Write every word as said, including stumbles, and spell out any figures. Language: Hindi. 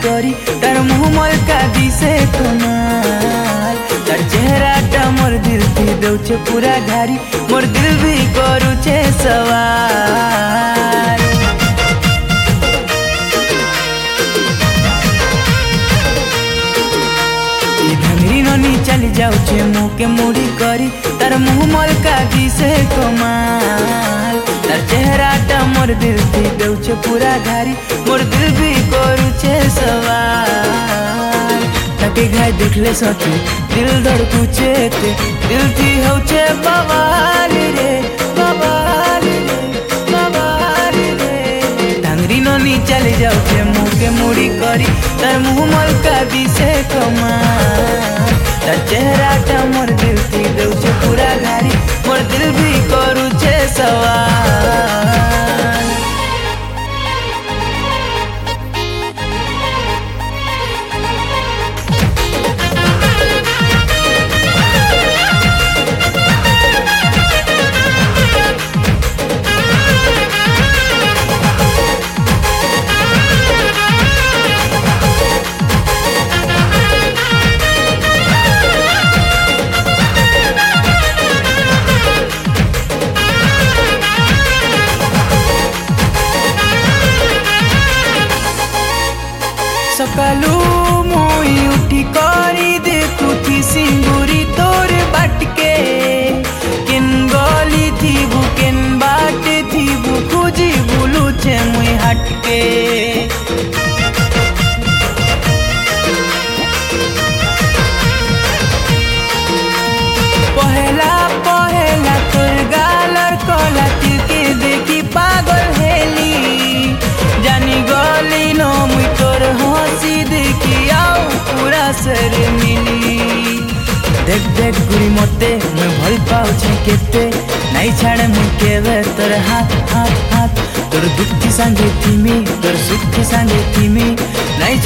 करी तार मुँह मलका दिसे कमाल तार चेहराटा मोर दिल थी दौचे पूरा घारी मोर दिल भी करुचे सवार। भंगरी ननी चली जाऊचे मुँह के मुड़ी करी तार मुँह मलका दिसे कमाल तार चेहराटा मोर दिल थी दौचे पूरा घारी मोर दिल भी करुचे सवार। ताके घाय देखले सते दिल धड़कुचे ते दिल थी होचे बवाल रे बवाल रे बवाल रे। धांगरी ननी चली जाऊचे मुँह के मुड़ी करी तार मुँह मलका दिसे कमाल तार चेहराटा मोर दिल थी दौचे पूरा घारी मोर दिल भी करुचे सवाल। सकालू मुई उठी करी देखुथी सिंगुरी तोर बाटके केन गली थीबू केन बाटे थीबू खुजी बुलुचे मुई हटके। पहला पहला तोर गालर कला तिलके देखी पागल हेली जानी गली नो मुई तोर हंसी देखी आओ पूरा सर मिली। देख देख गुरी मते मैं भल पाऊचे केते नहीं छाड़े मुई केवे तोर हाथ हाथ हाथ तोर दुख की सांगे थीमी तोर सुख की सांगे थीमी नहीं